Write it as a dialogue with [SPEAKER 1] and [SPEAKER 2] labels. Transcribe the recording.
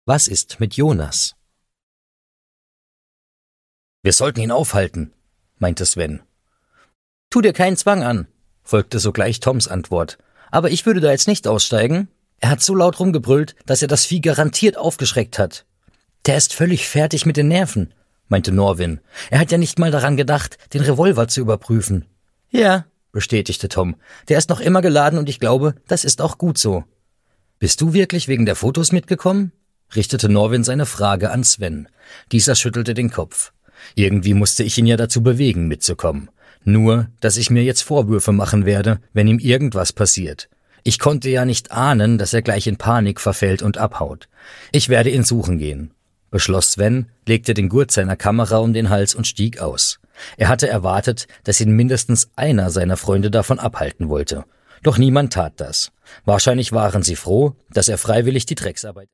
[SPEAKER 1] Was ist mit Jonas? Wir sollten ihn aufhalten, meinte Sven. Tu dir keinen Zwang an, folgte sogleich Toms Antwort. Aber ich würde da jetzt nicht aussteigen. Er hat so laut rumgebrüllt, dass er das Vieh garantiert aufgeschreckt hat. Der ist völlig fertig mit den Nerven, meinte Norwin. Er hat ja nicht mal daran gedacht, den Revolver zu überprüfen. Ja, bestätigte Tom. Der ist noch immer geladen und ich glaube, das ist auch gut so. Bist du wirklich wegen der Fotos mitgekommen? Richtete Norwin seine Frage an Sven. Dieser schüttelte den Kopf. Irgendwie musste ich ihn ja dazu bewegen, mitzukommen. Nur, dass ich mir jetzt Vorwürfe machen werde, wenn ihm irgendwas passiert. Ich konnte ja nicht ahnen, dass er gleich in Panik verfällt und abhaut. Ich werde ihn suchen gehen, beschloss Sven, legte den Gurt seiner Kamera um den Hals und stieg aus. Er hatte erwartet, dass ihn mindestens einer seiner Freunde davon abhalten wollte. Doch niemand tat das. Wahrscheinlich waren sie froh, dass er freiwillig die Drecksarbeit